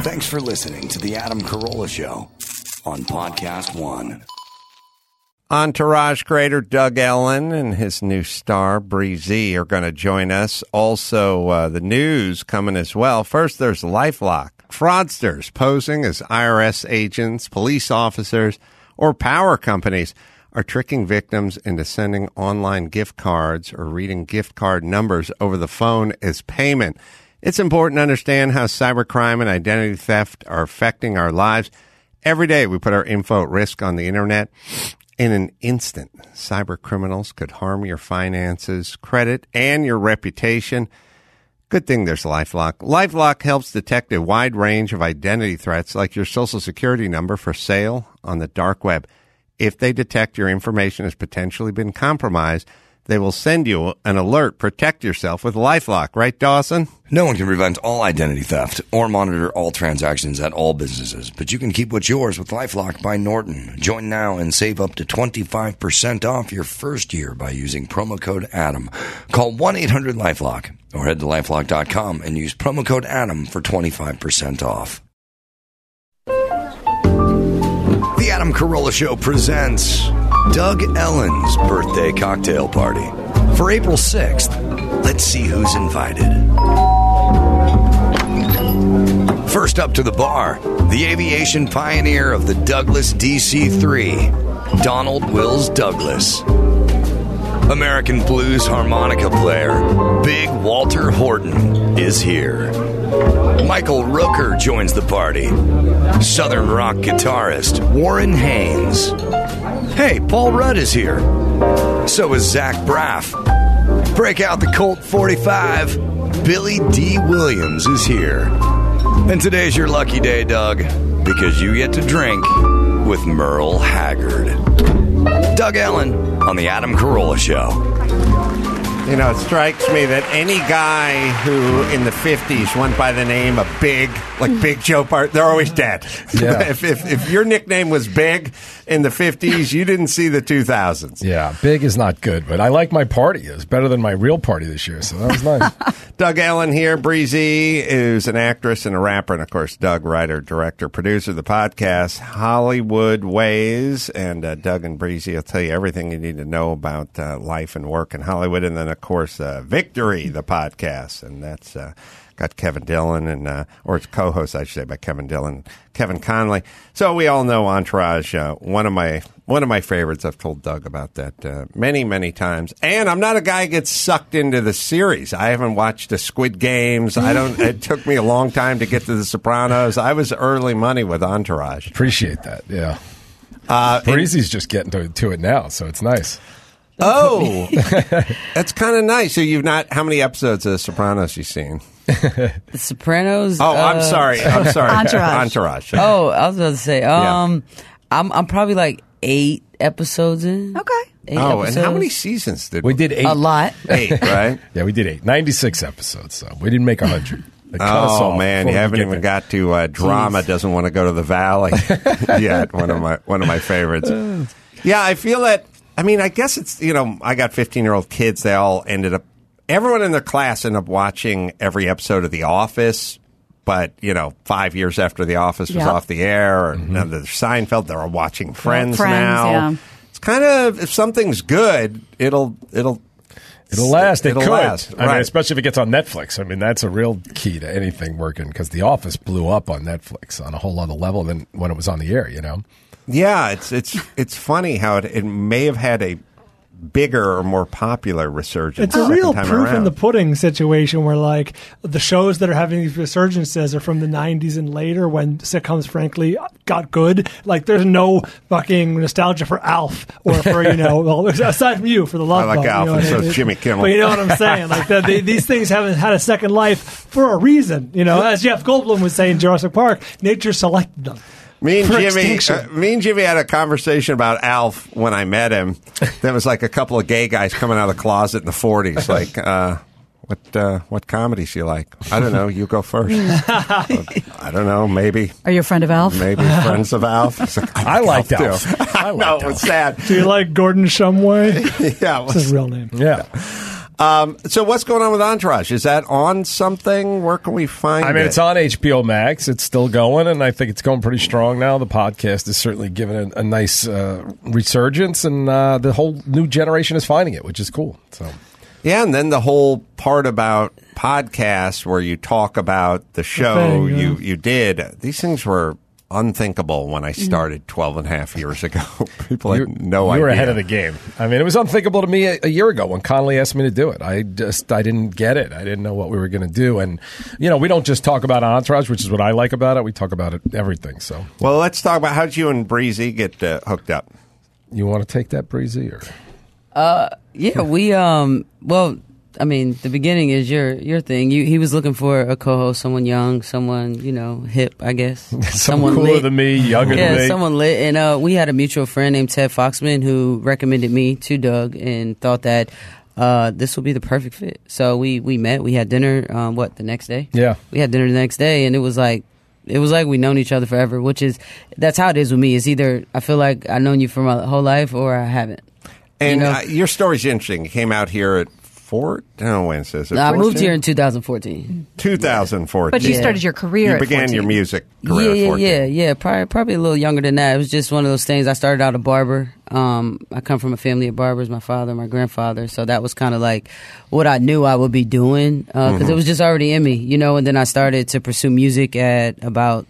Thanks for listening to The Adam Carolla Show on Podcast One. Entourage creator Doug Ellin and his new star, Breezy, are going to join us. Also, the news coming as well. First, there's LifeLock. Fraudsters posing as IRS agents, police officers, or power companies are tricking victims into sending online gift cards or reading gift card numbers over the phone as payment. It's important to understand how cybercrime and identity theft are affecting our lives. Every day we put our info at risk on the internet. In an instant, cyber criminals could harm your finances, credit, and your reputation. Good thing there's LifeLock. LifeLock helps detect a wide range of identity threats like your social security number for sale on the dark web. If they detect your information has potentially been compromised, they will send you an alert. Protect yourself with LifeLock. Right, Dawson? No one can prevent all identity theft or monitor all transactions at all businesses, but you can keep what's yours with LifeLock by Norton. Join now and save up to 25% off your first year by using promo code ADAM. Call 1-800-LifeLock or head to LifeLock.com and use promo code ADAM for 25% off. The Adam Carolla Show presents Doug Ellin's birthday cocktail party. For April 6th, let's see who's invited. First up to the bar, the aviation pioneer of the Douglas DC-3, Donald Wills Douglas. American blues harmonica player, Big Walter Horton, is here. Michael Rooker joins the party. Southern rock guitarist, Warren Haynes. Hey, Paul Rudd is here. So is Zach Braff. Break out the Colt 45. Billy D. Williams is here. And today's your lucky day, Doug, because you get to drink with Merle Haggard. Doug Ellin on The Adam Carolla Show. You know, it strikes me that any guy who in the 50s went by the name of Big, like Big Joe Part, they're always dead. Yeah. if your nickname was Big in the 50s, you didn't see the 2000s. Yeah, Big is not good, but I like my party. It was better than my real party this year, so that was nice. Doug Ellin here. Breezy is an actress and a rapper, and of course, Doug, writer, director, producer of the podcast Hollywood Ways. And Doug and Breezy will tell you everything you need to know about life and work in Hollywood. And then, of course, Victory, the podcast, and that's got Kevin Dillon and or it's co-host, I should say, by Kevin Dillon, Kevin Conley. So we all know Entourage. One of my favorites. I've told Doug about that many times. And I'm not a guy who gets sucked into the series. I haven't watched the Squid Games. It took me a long time to get to The Sopranos. I was early money with Entourage. Appreciate that. Yeah. Breezy's just getting to it now, so it's nice. Oh, that's kind of nice. So how many episodes of The Sopranos you seen? The Sopranos. Oh, I'm sorry. Entourage. Oh, I was about to say. I'm probably like 8 episodes in. Okay. 8 episodes. And how many seasons did we did? 8. A lot. 8, right? Yeah, we did 8. 96 episodes. So we didn't make 100. Oh man, you haven't even got to Drama. Doesn't want to go to the Valley yet. One of my favorites. Yeah, I feel that. I mean, I guess it's, I got 15-year-old kids. They all everyone in their class ended up watching every episode of The Office. But, 5 years after The Office was off the air, or the Seinfeld, they're all watching Friends now. Yeah. It's kind of, if something's good, it'll last. It could. Last. I mean, especially if it gets on Netflix. I mean, that's a real key to anything working, because The Office blew up on Netflix on a whole other level than when it was on the air, Yeah, it's funny how it may have had a bigger or more popular resurgence. It's a real proof around. in the pudding situation where, like, the shows that are having these resurgences are from the 90s and later, when sitcoms, frankly, got good. Like, there's no fucking nostalgia for Alf or for, well, aside from you, for the Love I like Bug, Alf, and so is Jimmy Kimmel. But you know what I'm saying? Like, these things haven't had a second life for a reason. As Jeff Goldblum was saying in Jurassic Park, nature selected them. Me and Jimmy had a conversation about Alf when I met him. There was like a couple of gay guys coming out of the closet in the 40s. Like, what comedies you like? I don't know. You go first. I don't know. Maybe. Are you a friend of Alf? Maybe friends of Alf. Like, I liked Alf. No, it's sad. Do you like Gordon Shumway? Yeah. That's his real name. Yeah. So what's going on with Entourage? Is that on something? Where can we find it? I mean, it's on HBO Max. It's still going, and I think it's going pretty strong now. The podcast is certainly giving a nice resurgence, and the whole new generation is finding it, which is cool. So, yeah, and then the whole part about podcasts where you talk about the show you did. These things were unthinkable when I started 12 and a half years ago. People had no idea. You were ahead of the game. I mean, it was unthinkable to me a year ago when Connolly asked me to do it. I didn't get it. I didn't know what we were going to do. And, we don't just talk about Entourage, which is what I like about it. We talk about everything. So, well, let's talk about how did you and Breezy get hooked up? You want to take that, Breezy? Or? Yeah, we, well, I mean, the beginning is your thing. He was looking for a co-host, someone young, someone, hip, I guess. someone cooler than me, younger than me. Yeah, someone lit. And we had a mutual friend named Ted Foxman who recommended me to Doug and thought that this would be the perfect fit. So we met. We had dinner, the next day? Yeah. We had dinner the next day, and it was like we known each other forever, that's how it is with me. It's either I feel like I've known you for my whole life or I haven't. And your story's interesting. You came out here at when it says I moved here in 2014. 2014. But you started your career You began your music career at 14. Yeah. Probably a little younger than that. It was just one of those things. I started out a barber. I come from a family of barbers, my father, my grandfather. So that was kind of like what I knew I would be doing because it was just already in me, And then I started to pursue music at about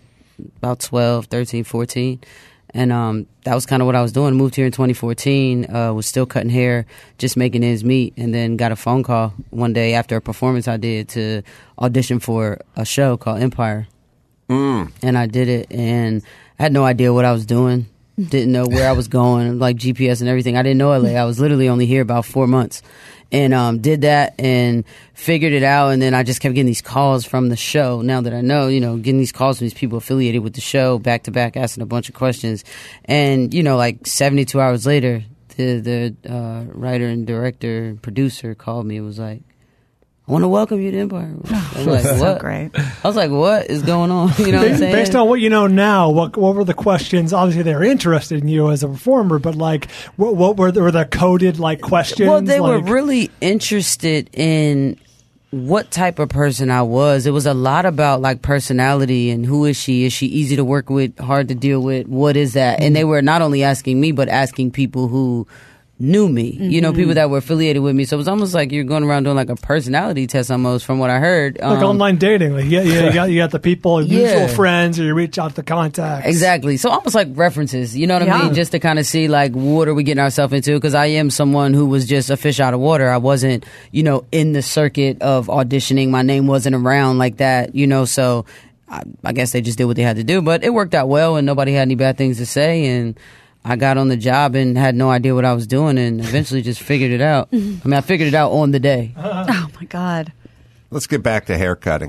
12, 13, 14. And that was kind of what I was doing. Moved here in 2014, was still cutting hair, just making ends meet, and then got a phone call one day after a performance I did to audition for a show called Empire. And I did it, and I had no idea what I was doing. Didn't know where I was going, like GPS and everything. I didn't know LA. I was literally only here about 4 months. And did that and figured it out. And then I just kept getting these calls from the show. Now that I know, getting these calls from these people affiliated with the show, back to back, asking a bunch of questions. And, like 72 hours later, the writer and director and producer called me and was like, I want to welcome you to Empire. I was like, what? So great. I was like, what is going on? You know what I'm saying? Based on what you know now, what were the questions? Obviously, they were interested in you as a performer, but what were the coded questions? Well, they were really interested in what type of person I was. It was a lot about personality and who is she? Is she easy to work with, hard to deal with? What is that? And they were not only asking me, but asking people who knew me, people that were affiliated with me. So it was almost like you're going around doing a personality test almost from what I heard. Online dating. You got the people, mutual friends, or you reach out to contacts. Exactly. So almost like references, you know what I mean? Just to kind of see what are we getting ourselves into? Because I am someone who was just a fish out of water. I wasn't, in the circuit of auditioning. My name wasn't around like that, so I guess they just did what they had to do. But it worked out well and nobody had any bad things to say. And I got on the job and had no idea what I was doing and eventually just figured it out. I mean, I figured it out on the day. Oh, my God. Let's get back to haircutting.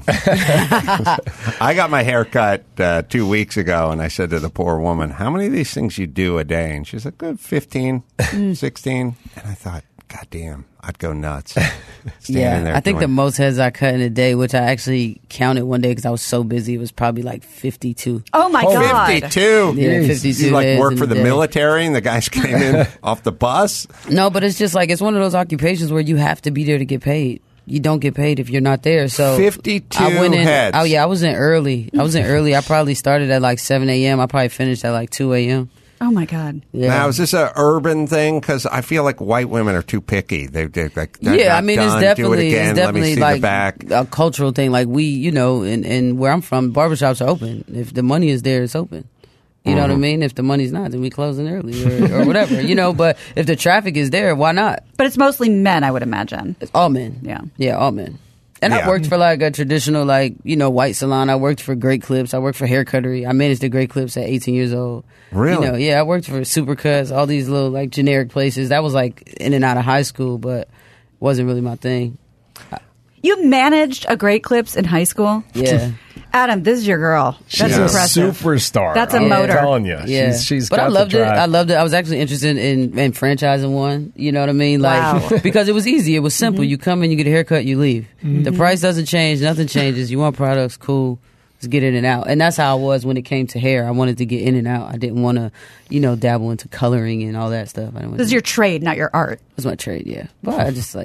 I got my hair cut 2 weeks ago, and I said to the poor woman, how many of these things you do a day? And she's like, good, 15, 16. And I thought, God damn, I'd go nuts. I think the most heads I cut in a day, which I actually counted one day because I was so busy, it was probably 52. Oh, my God. 52? Yeah, 52 You work for the day. military and the guys came in off the bus? No, but it's just it's one of those occupations where you have to be there to get paid. You don't get paid if you're not there. So 52 I went in, heads. Oh, yeah, I was in early. I probably started at 7 a.m. I probably finished at 2 a.m. Oh, my God. Yeah. Now, is this an urban thing? Because I feel like white women are too picky. They're yeah, I mean, done. it's definitely, Do it again. Let me see the back. A cultural thing. We, and where I'm from, barbershops are open. If the money is there, it's open. You know what I mean? If the money's not, then we closing early or whatever, But if the traffic is there, why not? But it's mostly men, I would imagine. It's all men. Yeah. Yeah, all men. And I worked for a traditional white salon. I worked for Great Clips. I worked for Hair Cuttery. I managed the Great Clips at 18 years old. Really? I worked for Supercuts, all these little generic places. That was in and out of high school, but wasn't really my thing. You managed a Great Clips in high school? Yeah. Adam, this is your girl. That's impressive. A superstar. That's a I'm motor. telling you. Yeah. She's but got I loved the it. drive. I loved it. I was actually interested in franchising one. You know what I mean? Wow. Because it was easy. It was simple. You come in, you get a haircut, you leave. The price doesn't change. Nothing changes. You want products, cool. Just get in and out. And that's how I was when it came to hair. I wanted to get in and out. I didn't want to, dabble into coloring and all that stuff. This is your trade, not your art. It was my trade, yeah. But I just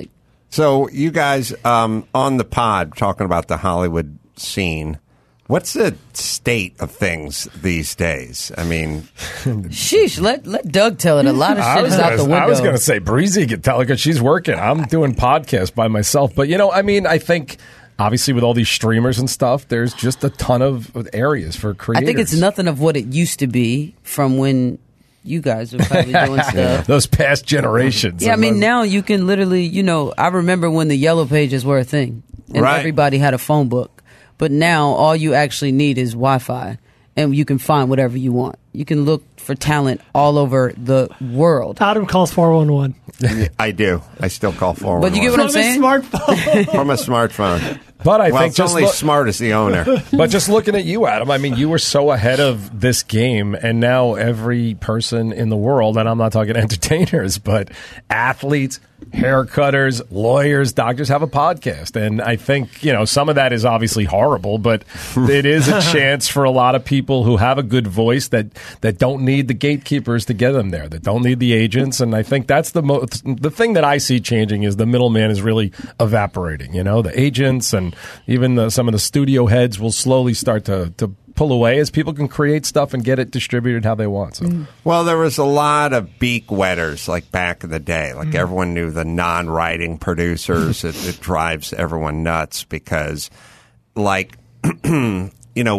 So you guys on the pod talking about the Hollywood scene. What's the state of things these days? I mean, sheesh, let Doug tell it. A lot of shit is out the window. I was going to say Breezy could tell it because she's working. I'm doing podcasts by myself. But, I think obviously with all these streamers and stuff, there's just a ton of areas for creators. I think it's nothing of what it used to be from when you guys were probably doing stuff. Those past generations. Yeah, now you can literally, I remember when the yellow pages were a thing and everybody had a phone book. But now all you actually need is Wi-Fi and you can find whatever you want. You can look for talent all over the world. Adam calls 411. I do. I still call 411. But you get what I'm saying? From a smartphone. But I think it's only smart as the owner. But just looking at you, Adam, you were so ahead of this game, and now every person in the world, and I'm not talking entertainers, but athletes, haircutters, lawyers, doctors have a podcast. And I think, some of that is obviously horrible, but it is a chance for a lot of people who have a good voice that don't need the gatekeepers to get them there, that don't need the agents. And I think that's the thing that I see changing is the middleman is really evaporating. The agents and even some of the studio heads will slowly start to pull away as people can create stuff and get it distributed how they want. So. Well, there was a lot of beak wetters like back in the day. Like everyone knew the non-writing producers. It drives everyone nuts because, like, when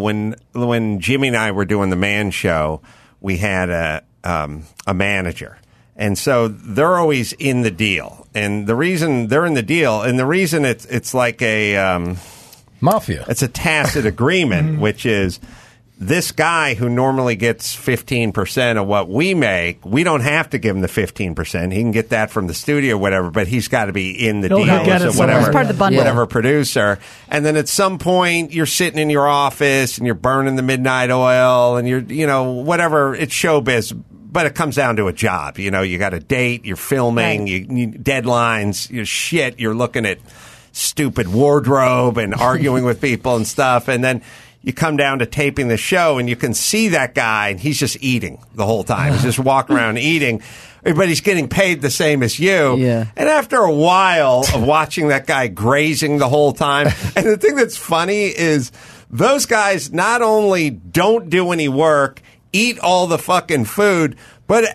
Jimmy and I were doing the Man Show, we had a manager. And so they're always in the deal. And the reason they're in the deal, and the reason it's like a mafia. It's a tacit agreement, which is this guy who normally gets 15% of what we make, we don't have to give him the 15%. He can get that from the studio or whatever, but he's got to be in the deal with whatever producer. And then at some point, you're sitting in your office and you're burning the midnight oil and you're, whatever. It's showbiz. But it comes down to a job. You got a date, you're filming, you deadlines, you're looking at stupid wardrobe and arguing with people and stuff. And then you come down to taping the show and you can see that guy and he's just eating the whole time. He's just walking around eating. But he's getting paid the same as you. Yeah. And after a while of watching that guy grazing the whole time, and the thing that's funny is those guys not only don't do any work, eat all the fucking food, but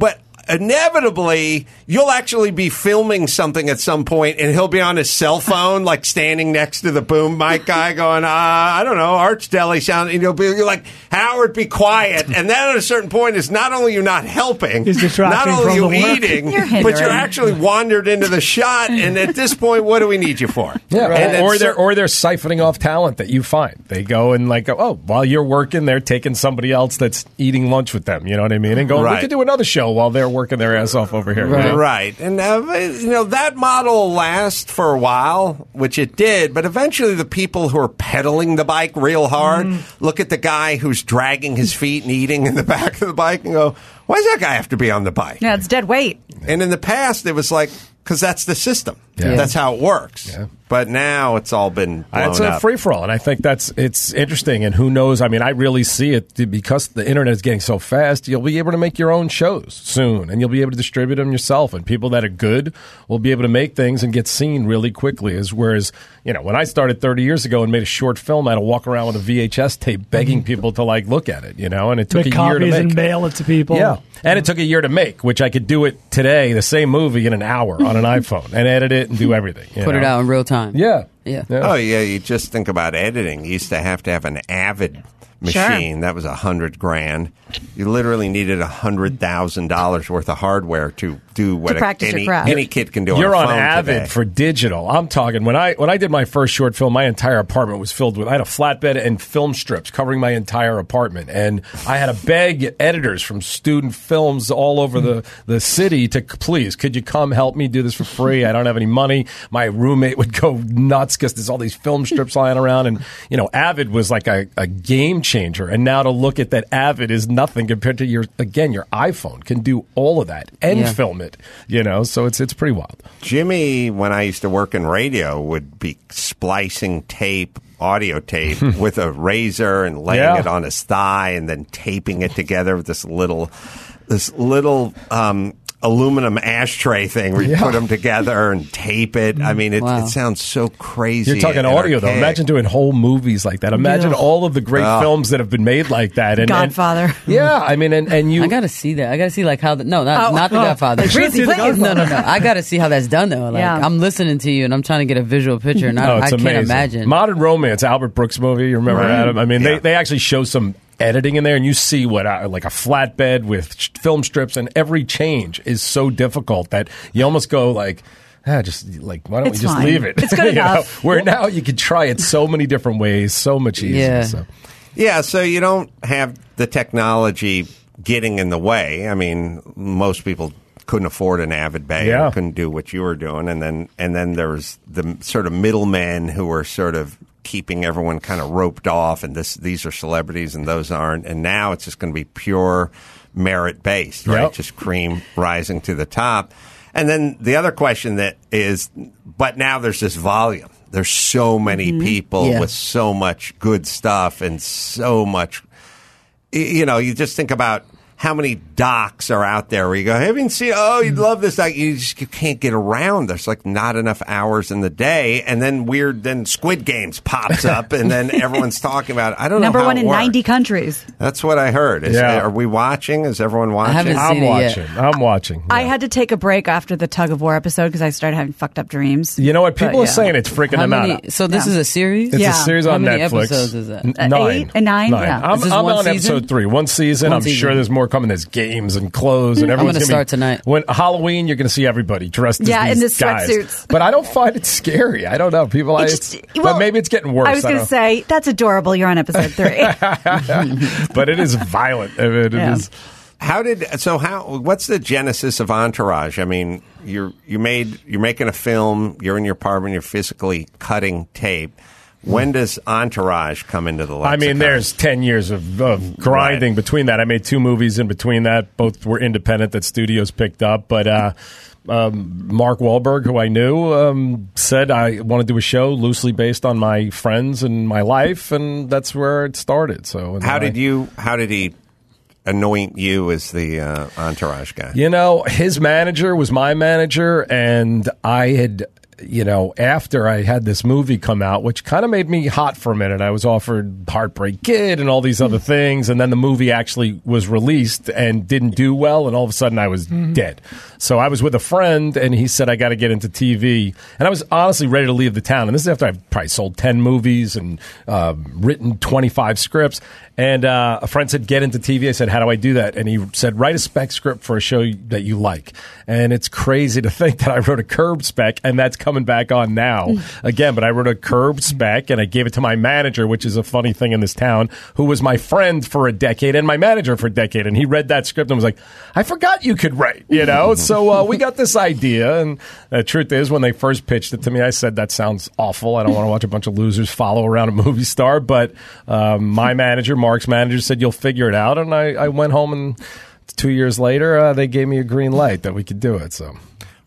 inevitably you'll actually be filming something at some point and he'll be on his cell phone like standing next to the boom mic guy going, I don't know, Arch Deli sound, and you're like, Howard, be quiet. And then at a certain point is not only you're not helping, not only you eating, but you're actually wandered into the shot, and at this point what do we need you for? Yeah, or they're siphoning off talent that you find. They go and while you're working, they're taking somebody else that's eating lunch with them, you know what I mean? And going, we could do another show while they're working their ass off over here. Right. And, that model will last for a while, which it did, but eventually the people who are pedaling the bike real hard look at the guy who's dragging his feet and eating in the back of the bike and go, why does that guy have to be on the bike? Yeah, it's dead weight. And in the past, it was like, because that's the system. Yeah. That's how it works. Yeah. But now it's all been blown It's a up. free-for-all, and I think it's interesting, and who knows, I really see it, because the internet is getting so fast, you'll be able to make your own shows soon, and you'll be able to distribute them yourself, and people that are good will be able to make things and get seen really quickly, whereas, when I started 30 years ago and made a short film, I had to walk around with a VHS tape begging people to, look at it, and it took a year to make. And mail it to people. Yeah, and it took a year to make, which I could do it today, the same movie, in an hour on an iPhone, and edit it and do everything. Put it out in real time. Yeah. Yeah. Oh, yeah. You just think about editing. You used to have an Avid machine. Sure. That was $100,000. You literally needed $100,000 worth of hardware to do what practice your craft. any kid can do. You're on on a phone Avid today. for digital. I'm talking when I did my first short film, my entire apartment was filled with. I had a flatbed and film strips covering my entire apartment, and I had to beg editors from student films all over the city to please, could you come help me do this for free? I don't have any money. My roommate would go nuts because there's all these film strips lying around, and Avid was like a game changer. And now to look at that, Avid is nothing compared to your iPhone can do all of that and film it. So it's pretty wild. Jimmy, when I used to work in radio, would be splicing audio tape with a razor and laying it on his thigh and then taping it together with this little aluminum ashtray thing where you put them together and tape it. I mean, it sounds so crazy. You're talking audio, though. Imagine doing whole movies like that. Imagine all of the great films that have been made like that. And, Godfather. I mean, and you... I got to see that. I got to see, like, how... not The Godfather. Breezy, please. No. I got to see how that's done, though. Like, I'm listening to you, and I'm trying to get a visual picture, and I can't imagine. Modern Romance, Albert Brooks movie. You remember Adam? I mean, they actually show some editing in there, and you see what like a flatbed with film strips, and every change is so difficult that you almost go like, just like, why don't we just leave it? It's good enough. Where now you can try it so many different ways, so much easier. So you don't have the technology getting in the way. I mean, most people couldn't afford an Avid Bay, or couldn't do what you were doing, and then there was the sort of middlemen who were sort of keeping everyone kind of roped off, and these are celebrities and those aren't, and now it's just going to be pure merit based, right? Just cream rising to the top. And then the other question that is, but now there's this volume. There's so many people with so much good stuff and so much, you just think about how many docs are out there where you go, haven't seen, you'd love this doc. You can't get around. There's like not enough hours in the day. And then Squid Games pops up and then everyone's talking about it. I don't know Number how one it in works. 90 countries. That's what I heard. Are we watching? Is everyone watching? I'm watching. I had to take a break after the Tug of War episode because I started having fucked up dreams. You know what? People are saying it's freaking them out. So this is a series? It's a series on Netflix. How many episodes is that? 9. 9? Yeah. I'm on episode 3. One season. I'm sure there's more coming. There's games and clothes and everyone's I'm going to start tonight. When Halloween, you're going to see everybody dressed as these in the guys. sweatsuits. But I don't find it scary. I don't know. People, but maybe it's getting worse. I was going to say, that's adorable. You're on episode 3. But it is violent. I mean, it is. What's the genesis of Entourage? I mean, you're making a film, you're in your apartment, you're physically cutting tape. When does Entourage come into the lexicon? I mean, there's 10 years of grinding between that. I made 2 movies in between that. Both were independent that studios picked up. But Mark Wahlberg, who I knew, said I want to do a show loosely based on my friends and my life, and that's where it started. So how did he anoint you as the Entourage guy? His manager was my manager, and I had... after I had this movie come out, which kind of made me hot for a minute, I was offered Heartbreak Kid and all these other things, and then the movie actually was released and didn't do well, and all of a sudden I was dead. So I was with a friend, and he said, I got to get into TV. And I was honestly ready to leave the town. And this is after I've probably sold 10 movies and written 25 scripts. And a friend said, get into TV. I said, how do I do that? And he said, write a spec script for a show that you like. And it's crazy to think that I wrote a Curb spec, and that's coming back on now again. But I wrote a Curb spec, and I gave it to my manager, which is a funny thing in this town, who was my friend for a decade and my manager for a decade. And he read that script and was like, I forgot you could write, So we got this idea. And the truth is, when they first pitched it to me, I said, that sounds awful. I don't want to watch a bunch of losers follow around a movie star. But my manager, Mark's manager, said, you'll figure it out. And I went home, and 2 years later, they gave me a green light that we could do it. So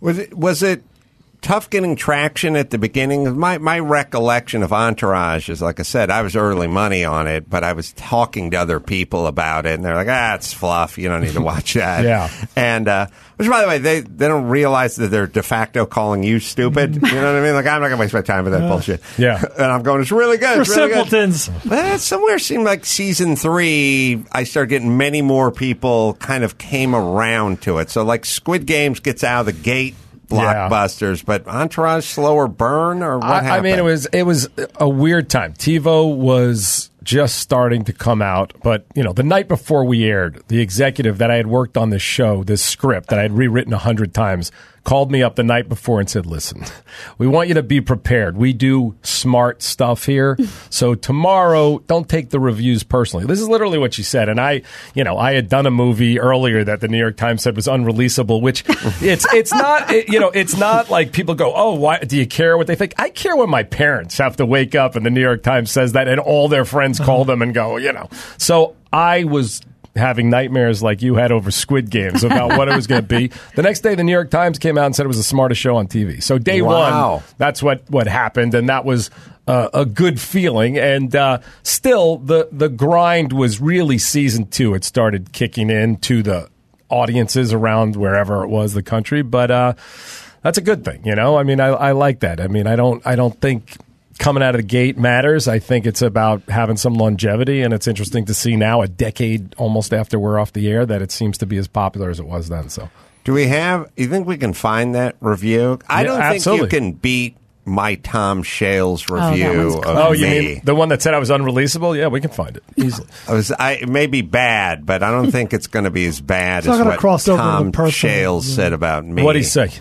was it tough getting traction at the beginning? My recollection of Entourage is, like I said, I was early money on it, but I was talking to other people about it, and they're like, it's fluff. You don't need to watch that. Yeah. And, which, by the way, they don't realize that they're de facto calling you stupid. You know what I mean? Like, I'm not going to waste my time with that bullshit. Yeah. And I'm going, it's really good. For it's really simpletons. Good. But it somewhere seemed like season 3, I started getting many more people kind of came around to it. So, like, Squid Games gets out of the gate. Blockbusters, but Entourage slower burn, or what happened? I mean, it was a weird time. TiVo was just starting to come out, but the night before we aired, the executive that I had worked on this show, this script that I had rewritten 100 times, called me up the night before and said, listen, we want you to be prepared. We do smart stuff here. So tomorrow, don't take the reviews personally. This is literally what she said. And I had done a movie earlier that the New York Times said was unreleasable, which it's not, it's not like people go, oh, why do you care what they think? I care when my parents have to wake up and the New York Times says that and all their friends call them and go, So I was having nightmares like you had over Squid Games about what it was going to be. The next day, the New York Times came out and said it was the smartest show on TV. So day one, that's what happened, and that was a good feeling. And still, the grind was really season 2. It started kicking into the audiences around wherever it was, the country. But that's a good thing, you know? I mean, I like that. I mean, I don't think coming out of the gate matters. I think it's about having some longevity, and it's interesting to see now, a decade almost after we're off the air, that it seems to be as popular as it was then. So, do we have? You think we can find that review? I don't think you can beat my Tom Shales review of you me. mean the one that said I was unreleasable? Yeah, we can find it easily. It may be bad, but I don't think it's going to be as bad as what Tom Shales said about me. What'd he say?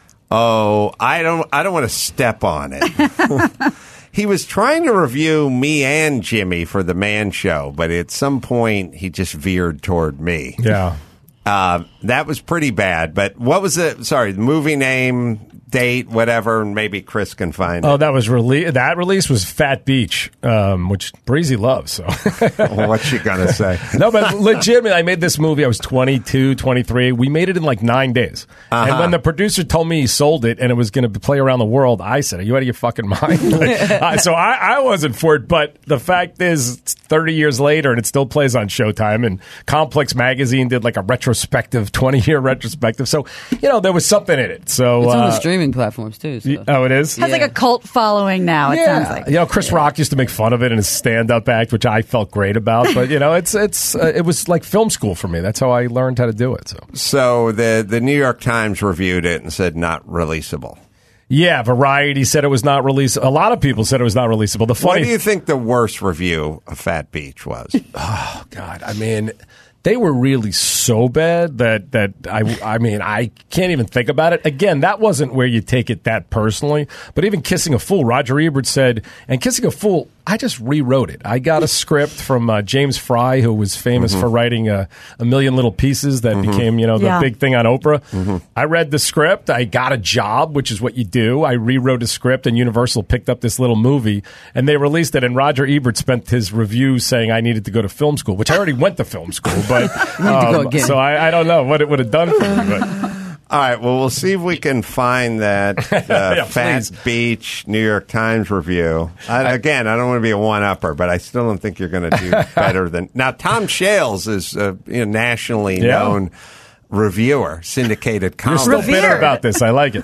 Oh, I don't want to step on it. He was trying to review me and Jimmy for the Man Show, but at some point he just veered toward me. Yeah. That was pretty bad. But what was the movie name, date, whatever, and maybe Chris can find it. Oh, that was that release was Fat Beach, which Breezy loves. So, what's she gonna say? No, but legitimately, I made this movie. I was 22, 23. We made it in like 9 days. And when the producer told me he sold it and it was going to play around the world, I said, "Are you out of your fucking mind?" So I wasn't for it. But the fact is, it's 30 years later, and it still plays on Showtime. And Complex Magazine did like a retrospective, 20-year retrospective. So there was something in it. So it's on the streaming platforms too. So. Oh, it is? Has like a cult following now, it sounds like. Chris Rock used to make fun of it in his stand-up act, which I felt great about. But, it was like film school for me. That's how I learned how to do it. So the New York Times reviewed it and said not releasable. Yeah, Variety said it was not releasable. A lot of people said it was not releasable. What do you think the worst review of Fat Beach was? Oh, God. I mean, they were really so bad that I can't even think about it. Again, that wasn't where you take it that personally. But even Kissing a Fool, Roger Ebert said, and Kissing a Fool, I just rewrote it. I got a script from James Fry, who was famous for writing a Million Little Pieces that became, the big thing on Oprah. I read the script. I got a job, which is what you do. I rewrote a script, and Universal picked up this little movie, and they released it. And Roger Ebert spent his review saying I needed to go to film school, which I already went to film school, but so I don't know what it would have done for me. But. All right, well, we'll see if we can find that Fat Beach New York Times review. Again, I don't want to be a one-upper, but I still don't think you're going to do better than... Now, Tom Shales is a nationally known reviewer, syndicated columnist. You're still bitter about this. I like it.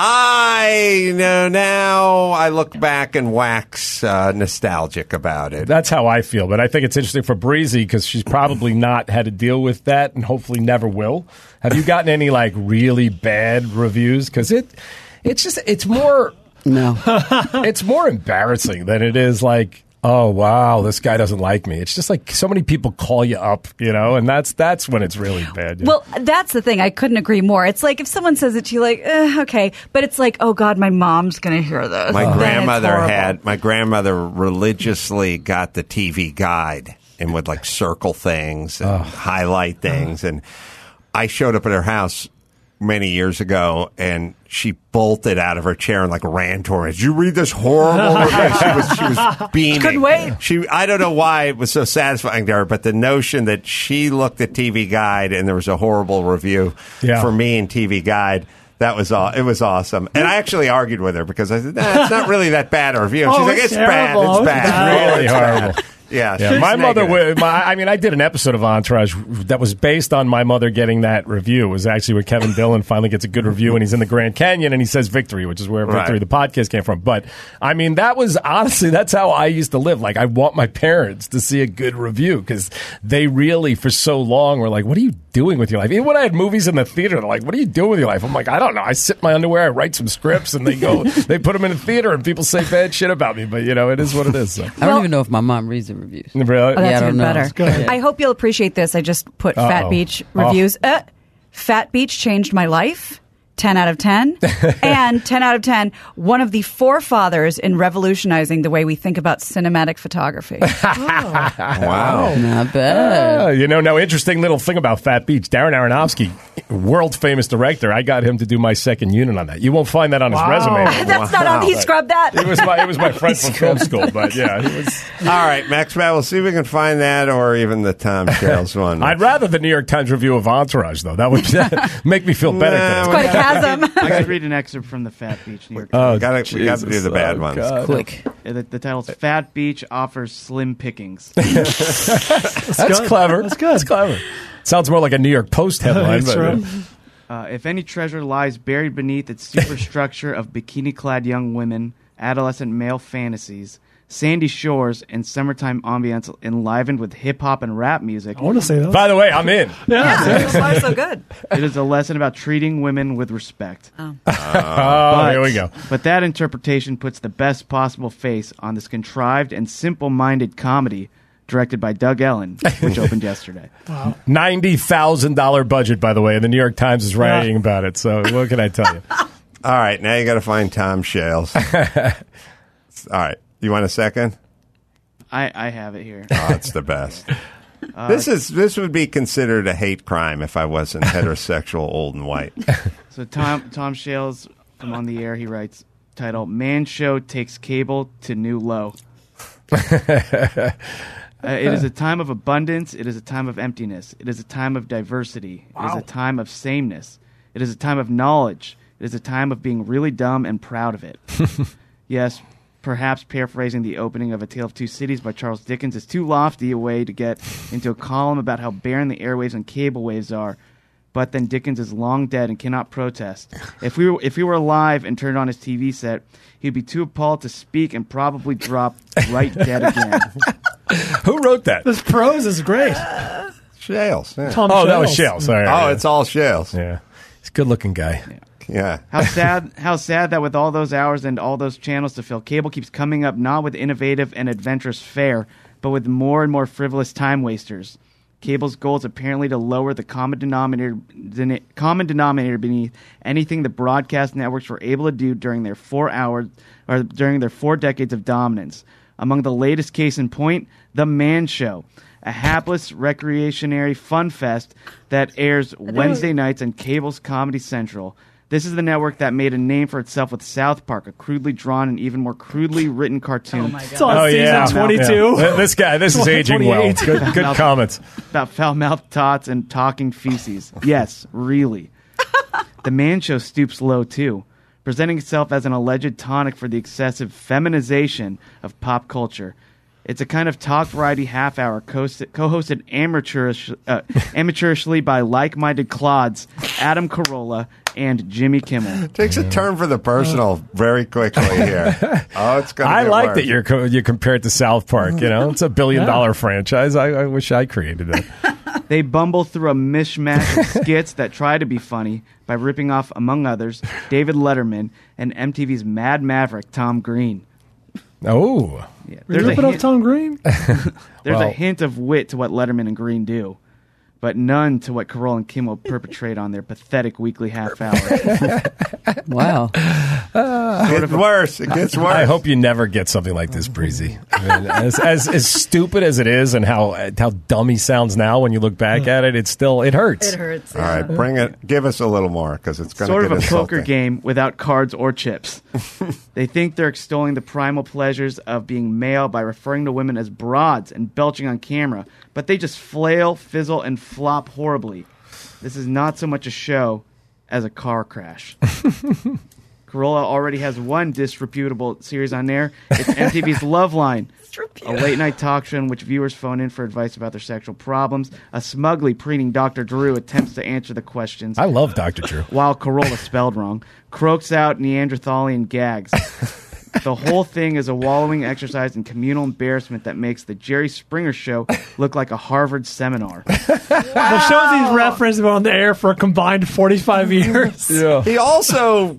I know now. I look back and wax nostalgic about it. That's how I feel, but I think it's interesting for Breezy because she's probably not had to deal with that and hopefully never will. Have you gotten any like really bad reviews? Because it's more it's more embarrassing than it is like, oh wow, this guy doesn't like me. It's just like so many people call you up, and that's when it's really bad. Well, that's the thing. I couldn't agree more. It's like if someone says it to you, like, okay, but it's like, oh God, my mom's going to hear this. My grandmother religiously got the TV Guide and would like circle things and highlight things. And I showed up at her house many years ago, and she bolted out of her chair and like ran toward me. Did you read this horrible review? She was beaming. She couldn't wait. I don't know why it was so satisfying to her, but the notion that she looked at TV Guide and there was a horrible review for me in TV Guide. It was awesome. And I actually argued with her because I said, it's not really that bad a review. And she's like, it's terrible. bad. It's bad. Really horrible. Yeah, my mother. I did an episode of Entourage that was based on my mother getting that review. It was actually where Kevin Dillon finally gets a good review, and he's in the Grand Canyon, and he says "Victory," which is where Victory, the podcast, came from. But I mean, that was honestly that's how I used to live. Like, I want my parents to see a good review because they really, for so long, were like, "What are you doing with your life?" Even when I had movies in the theater, they're like, "What are you doing with your life?" I'm like, "I don't know. I sit in my underwear, I write some scripts, and they put them in the theater, and people say bad shit about me." But it is what it is. So. I don't even know if my mom reads the reviews. Really? Oh, that's I even don't better. know. I hope you'll appreciate this. I just put Fat Beach reviews. Fat Beach changed my life. 10 out of 10. And 10 out of 10, one of the forefathers in revolutionizing the way we think about cinematic photography. Wow. Not bad. Now interesting little thing about Fat Beach. Darren Aronofsky, world famous director. I got him to do my second unit on that. You won't find that on his resume. That's not on. He scrubbed that. It was my friend from film school, but yeah. He was. All right, Max Matt, we'll see if we can find that or even the Tom Shales one. I'd rather the New York Times review of Entourage, though. That would make me feel better. It's quite a chasm. I could read an excerpt from the Fat Beach New York Times. We got to do the bad ones. Quick. The title's "Fat Beach Offers Slim Pickings." That's clever. That's good. That's clever. Sounds more like a New York Post headline. That's but, right. If any treasure lies buried beneath its superstructure of bikini-clad young women, adolescent male fantasies, sandy shores, and summertime ambience enlivened with hip-hop and rap music, I want to say that. By the way, I'm in. Yeah, that's why it's so good. it is a lesson about treating women with respect. Oh, here we go. But that interpretation puts the best possible face on this contrived and simple-minded comedy directed by Doug Ellen, which opened yesterday. $90,000 budget, by the way, and the New York Times is writing about it. So what can I tell you? All right, now you got to find Tom Shales. All right, you want a second? I have it here. Oh, it's the best. This would be considered a hate crime if I wasn't heterosexual, old, and white. So Tom Shales from On the Air, he writes, title, Man Show Takes Cable to New Low. It is a time of abundance. It is a time of emptiness. It is a time of diversity. It is a time of sameness. It is a time of knowledge. It is a time of being really dumb and proud of it. Yes, perhaps paraphrasing the opening of A Tale of Two Cities by Charles Dickens is too lofty a way to get into a column about how barren the airwaves and cable waves are. But then Dickens is long dead and cannot protest. If he were alive and turned on his TV set, he'd be too appalled to speak and probably drop right dead again. Who wrote that? This prose is great. Shales. Yeah. Tom Oh, that Shales. was Shales. Sorry. Oh, it's all Shales. Yeah. He's a good-looking guy. Yeah. How sad that with all those hours and all those channels to fill, cable keeps coming up not with innovative and adventurous fare, but with more and more frivolous time wasters. Cable's goal is apparently to lower the common denominator beneath anything the broadcast networks were able to do during their 4 decades of dominance. Among the latest case in point, The Man Show, a hapless recreationary fun fest that airs Wednesday nights on cable's Comedy Central. This is the network that made a name for itself with South Park, a crudely drawn and even more crudely written cartoon. Oh, my God. It's on season 22. Yeah. This is aging well. 28. Good comments. About foul-mouthed tots and talking feces. Yes, really. The Man Show stoops low, too, presenting itself as an alleged tonic for the excessive feminization of pop culture. It's a kind of talk variety half-hour co-hosted amateurishly by like-minded clods Adam Carolla and Jimmy Kimmel. Takes a turn for the personal very quickly here. Oh, it's going to I get like worse. that you compared to South Park. You know, it's $1 billion franchise. I wish I created it. They bumble through a mishmash of skits that try to be funny by ripping off, among others, David Letterman and MTV's Mad Maverick Tom Green. Oh. Yeah, You're ripping off Tom Green? There's a hint of wit to what Letterman and Green do, but none to what Carolla and Kimmel perpetrate on their pathetic weekly half hour. Wow. It gets worse. It gets worse. I hope you never get something like this, Breezy. I mean, as stupid as it is, and how dumb he sounds now when you look back at it, it hurts. It hurts. All right, bring it. Give us a little more because it's going to Sort get of a insulting. poker game without cards or chips. They think they're extolling the primal pleasures of being male by referring to women as broads and belching on camera, but they just flail, fizzle, and flop horribly. This is not so much a show as a car crash. Carolla already has one disreputable series on air. It's MTV's Loveline, a late-night talk show in which viewers phone in for advice about their sexual problems. A smugly preening Dr. Drew attempts to answer the questions. I love Dr. Drew. While Carolla, spelled wrong, croaks out Neanderthalian gags. The whole thing is a wallowing exercise in communal embarrassment that makes the Jerry Springer Show look like a Harvard seminar. The shows he's referenced on the air for a combined 45 years. Yeah. He also,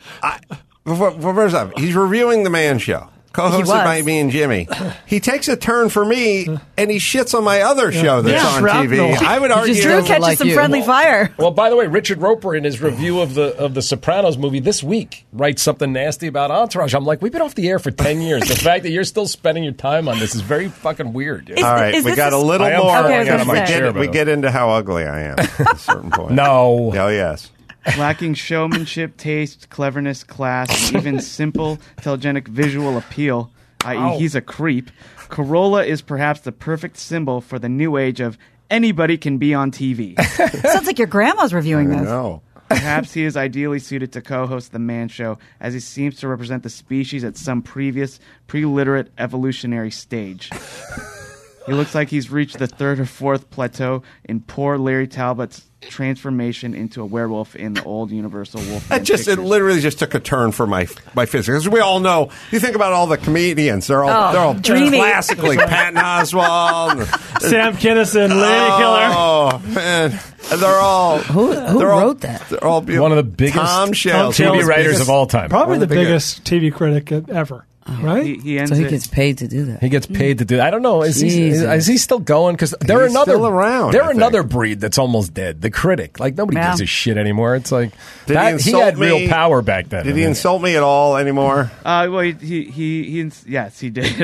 first off, he's reviewing The Man Show, co-hosted by me and Jimmy. He takes a turn for me, and he shits on my other show that's on TV. I would argue. just Drew doesn't catches like some you. friendly fire. Well, by the way, Richard Roper in his review of the Sopranos movie this week writes something nasty about Entourage. I'm like, we've been off the air for 10 years. The fact that you're still spending your time on this is very fucking weird. Dude. All right, Is we this got a a- little I am more. falling Okay, out of my I was gonna chair. We get into how ugly I am at a certain point. No. Oh, yes. Lacking showmanship, taste, cleverness, class, and even simple, telegenic visual appeal, i.e. he's a creep, Carolla is perhaps the perfect symbol for the new age of anybody can be on TV. Sounds like your grandma's reviewing this. No. Perhaps he is ideally suited to co-host The Man Show, as he seems to represent the species at some previous, pre-literate evolutionary stage. He looks like he's reached the third or fourth plateau in poor Larry Talbot's transformation into a werewolf in the old Universal Wolfman It literally just took a turn for my physics. Because we all know, you think about all the comedians, they're all dreamy. classically Patton Oswalt, Sam Kinison, Lady Killer. Oh man, they're all Who wrote that? They're all beautiful. One of the biggest Tom Shales, TV writers of all time. Probably the biggest TV critic ever. Right? He ends So he it- gets paid to do that. He gets paid to do that. I don't know. Is he still going? Because they're He's still around, They're I think. another breed that's almost dead. The critic. Like, nobody Yeah. gives a shit anymore. It's like, Did he insult had real me? power back then. Did he insult me at all anymore? well, yes, he did.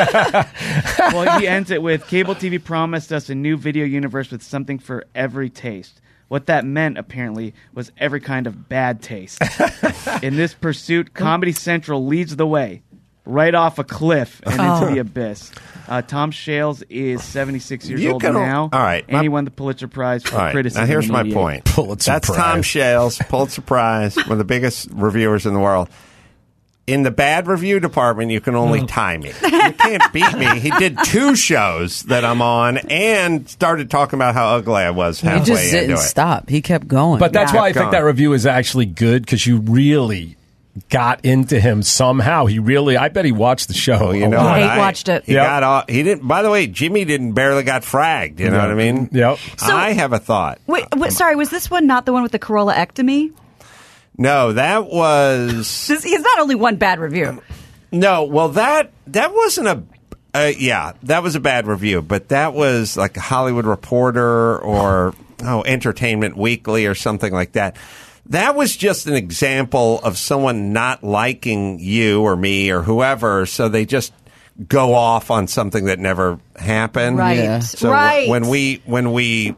Well, he ends it with, cable TV promised us a new video universe with something for every taste. What that meant, apparently, was every kind of bad taste. In this pursuit, Comedy Central leads the way, right off a cliff and into the abyss. Tom Shales is 76 years old now. All right. And he won the Pulitzer Prize for All right. criticism. Now, here's in my 88. point. Pulitzer That's Prize. Tom Shales, Pulitzer Prize, one of the biggest reviewers in the world. In the bad review department, you can only tie me. You can't beat me. He did 2 shows that I'm on and started talking about how ugly I was He halfway just into didn't it. stop. He kept going. But that's Yeah. why I think that review is actually good, because you really got into him somehow. I bet he watched the show. Well, you know a lot. what? I watched it. He Yep. got off. He didn't. By the way, Jimmy barely got fragged. You know what I mean? Yep. I have a thought. Wait, sorry, was this one not the one with the Corolla-ectomy? No, that was He's not only one bad review. no. Well, that wasn't yeah, that was a bad review, but that was like a Hollywood Reporter or Entertainment Weekly or something like that. That was just an example of someone not liking you or me or whoever, so they just go off on something that never happened. Right. Yeah. So right. when we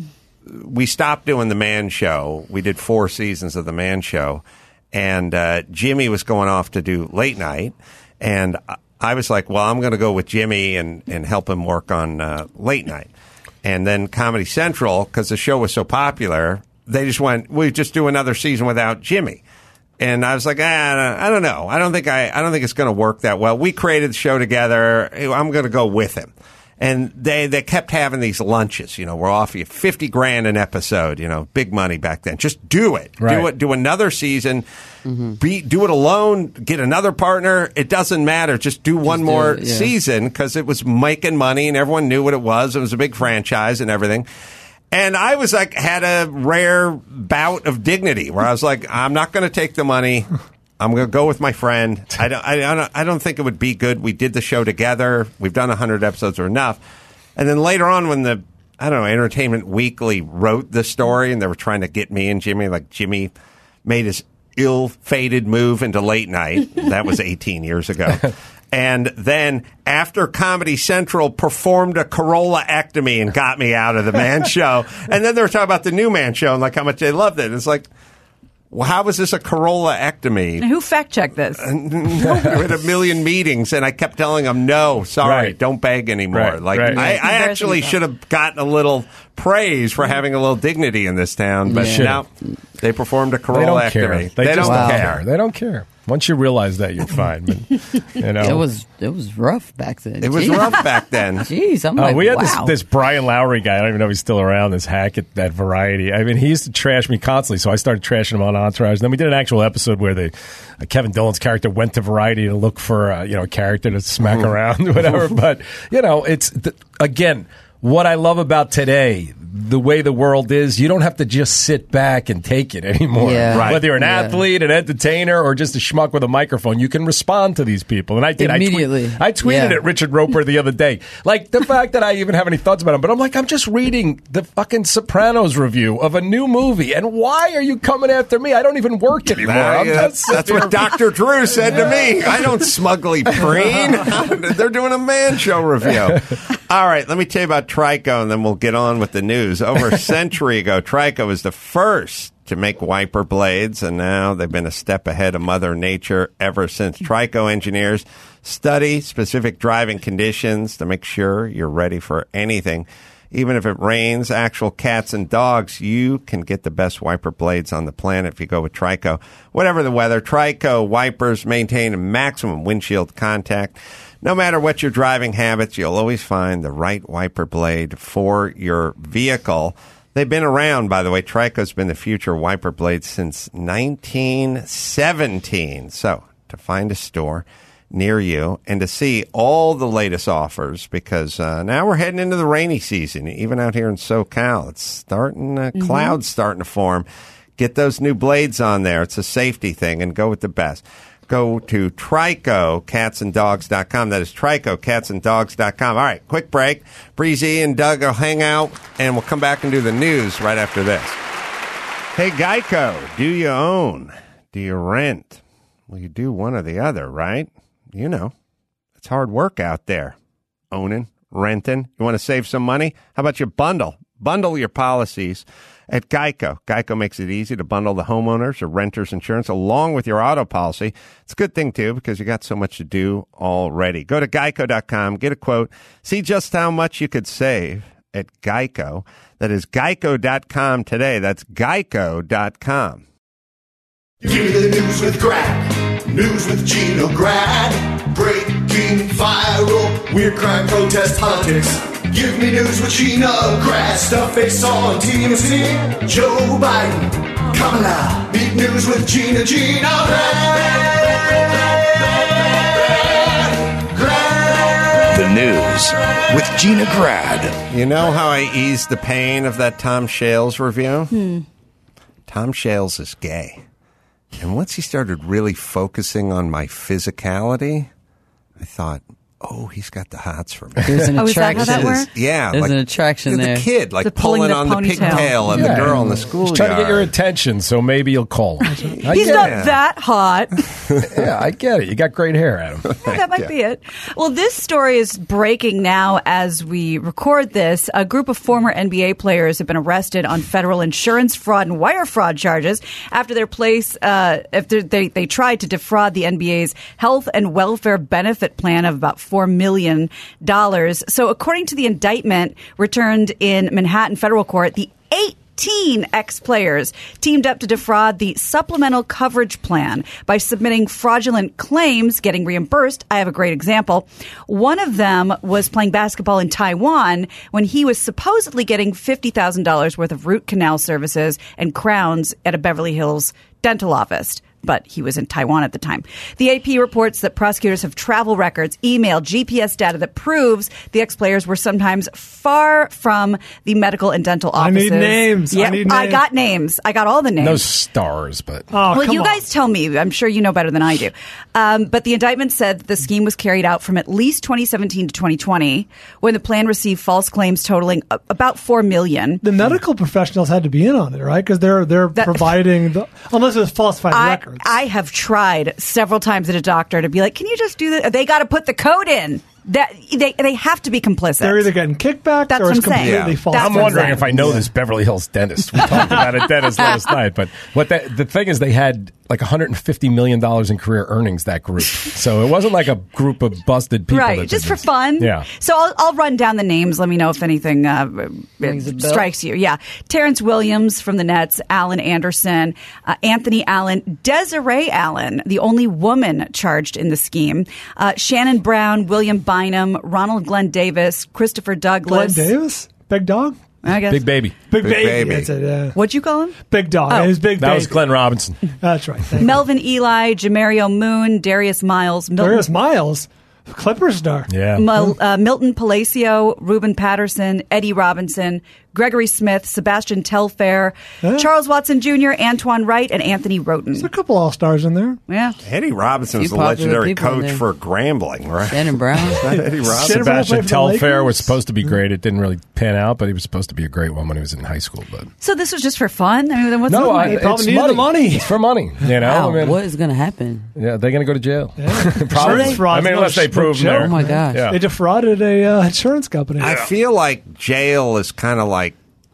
stopped doing the Man Show, we did 4 seasons of the Man Show, and Jimmy was going off to do late night, and I was like, well, I'm going to go with Jimmy and help him work on late night. And then Comedy Central, because the show was so popular, they just went, we just do another season without Jimmy. And I was like, I don't know. I don't think it's going to work that well. We created the show together. I'm going to go with him. And they kept having these lunches. You know, we'll offer you $50,000 an episode. You know, big money back then. Just do it. Right. Do another season. Do it alone. Get another partner. It doesn't matter. Just do one more season, because it was making money and everyone knew what it was. It was a big franchise and everything. And I was like, had a rare bout of dignity where I was like, I'm not going to take the money. I'm going to go with my friend. I don't think it would be good. We did the show together. We've done 100 episodes or enough. And then later on, when Entertainment Weekly wrote the story and they were trying to get me and Jimmy, like Jimmy made his ill-fated move into late night. That was 18 years ago. And then after Comedy Central performed a Corolla-ectomy and got me out of the Man Show. And then they were talking about the new Man Show and like how much they loved it. And it's like, well, how was this a Corolla-ectomy? Who fact-checked this? We had a million meetings, and I kept telling them, no, sorry, Right. don't beg anymore. Right, Like right. I actually should have gotten a little praise for having a little dignity in this town, but Yeah. now they performed a They don't care. Corolla-ectomy. They don't just care. They don't care. Once you realize that, you're fine. But, you know. It was rough back then. It was Jeez. rough back then. Jeez, I'm like, we had wow. this Brian Lowry guy. I don't even know if he's still around. This hack at that Variety. I mean, he used to trash me constantly, so I started trashing him on Entourage. Then we did an actual episode where Kevin Dillon's character went to Variety to look for a character to smack around, whatever. But it's again. What I love about today, the way the world is, you don't have to just sit back and take it anymore. Yeah. Right. Whether you're an athlete, an entertainer, or just a schmuck with a microphone, you can respond to these people. And I did. Immediately. I tweeted Yeah. at Richard Roper the other day. Like, the fact that I even have any thoughts about him, but I'm like, I'm just reading the fucking Sopranos review of a new movie, and why are you coming after me? I don't even work anymore. That's what Dr. Drew said to me. I don't smugly preen. They're doing a Man Show review. All right, let me tell you about Trico, and then we'll get on with the news. Over a century ago, Trico was the first to make wiper blades, and now they've been a step ahead of Mother Nature ever since. Trico engineers study specific driving conditions to make sure you're ready for anything. Even if it rains, actual cats and dogs, you can get the best wiper blades on the planet if you go with Trico. Whatever the weather, Trico wipers maintain a maximum windshield contact. No matter what your driving habits, you'll always find the right wiper blade for your vehicle. They've been around, by the way. Trico's been the future wiper blade since 1917. So, to find a store near you and to see all the latest offers, because now we're heading into the rainy season, even out here in SoCal. It's starting, clouds starting to form. Get those new blades on there. It's a safety thing, and go with the best. Go to TricoCatsAndDogs.com. That is TricoCatsAndDogs.com. All right, quick break. Breezy and Doug will hang out, and we'll come back and do the news right after this. Hey, Geico, do you own? Do you rent? Well, you do one or the other, right? You know, it's hard work out there. Owning, renting. You want to save some money? How about you bundle? Bundle your policies at Geico. Geico makes it easy to bundle the homeowners or renters insurance along with your auto policy. It's a good thing, too, because you got so much to do already. Go to geico.com, get a quote, see just how much you could save at Geico. That is geico.com today. That's geico.com. Give me the news with Grad. News with Gino Grad. Breaking, viral, weird crime, protest, politics. Give me news with Gino Grad. Stuff they saw on TMZ. Joe Biden, Kamala. Big news with Gino Grad. The news with Gina Grad. You know how I eased the pain of that Tom Shales review? Tom Shales is gay. And once he started really focusing on my physicality, I thought, oh, he's got the hots for me. There's an Oh, is that how attraction. that works? Yeah. There's like, an attraction the there. kid, like The pulling pulling the on the ponytail. pigtail of the girl in the schoolyard. He's trying to get your attention, so maybe you'll call him. He's not that hot. Yeah, I get it. You got great hair, Adam. That might be it. Well, this story is breaking now as we record this. A group of former NBA players have been arrested on federal insurance fraud and wire fraud charges after their they tried to defraud the NBA's health and welfare benefit plan of about $4 million. So according to the indictment returned in Manhattan federal court, the 18 ex-players teamed up to defraud the supplemental coverage plan by submitting fraudulent claims, getting reimbursed. I have a great example. One of them was playing basketball in Taiwan when he was supposedly getting $50,000 worth of root canal services and crowns at a Beverly Hills dental office. But he was in Taiwan at the time. The AP reports that prosecutors have travel records, email, GPS data that proves the ex-players were sometimes far from the medical and dental offices. I need names. Yeah, I need names. I got names. I got all the names. No stars, but Oh, Well, come you on. guys tell me. I'm sure you know better than I do. But the indictment said that the scheme was carried out from at least 2017 to 2020, when the plan received false claims totaling about $4 million. The medical professionals had to be in on it, right? Because they're providing unless it was falsified records. I have tried several times at a doctor to be like, can you just do that? They got to put the code in. That they have to be complicit. They're either getting kickbacks That's or what it's I'm saying. completely Yeah. false. That's I'm what I'm wondering saying. if I know this Beverly Hills dentist. We talked about a dentist last night, but the thing is, they had like $150 million in career earnings, that group. So it wasn't like a group of busted people. Right, that just did for this. fun. Yeah. So I'll run down the names. Let me know if anything Rings a bell. strikes you. Yeah. Terrence Williams from the Nets, Allen Anderson, Anthony Allen, Desiree Allen, the only woman charged in the scheme, Shannon Brown, William Bynum, Ronald Glenn Davis, Christopher Glenn Douglas. Davis? Big dog? I guess. Big baby. Big baby. baby. That's it, yeah. What'd you call him? Big dog. Oh. It was Big That baby. was Glenn Robinson. That's right. Thank you. Melvin Eli, Jamario Moon, Darius Miles, Milton Darius Miles, Clipper star. Yeah. Milton Palacio, Ruben Patterson, Eddie Robinson, Gregory Smith, Sebastian Telfair, Charles Watson Jr., Antoine Wright, and Anthony There's a Roten. couple all-stars in there. Yeah. Eddie Robinson was Few the popular legendary people in coach there. for Grambling, right? Shannon Brown. Eddie Robinson. Shannon Brown Sebastian played for the Telfair Lakers? was supposed to be great. It didn't really pan out, but he was supposed to be a great one when he was in high school. But So this was just for fun? I mean, then what's no, the point? They probably it's needed the money. It's for money. You know, Wow, I mean, what is going to happen? yeah, they're going to go to jail. Probably. Insurance fraud I mean, is unless no they prove joke, they're. Oh, my gosh. Yeah. They defrauded a insurance company. I feel like jail is kind of like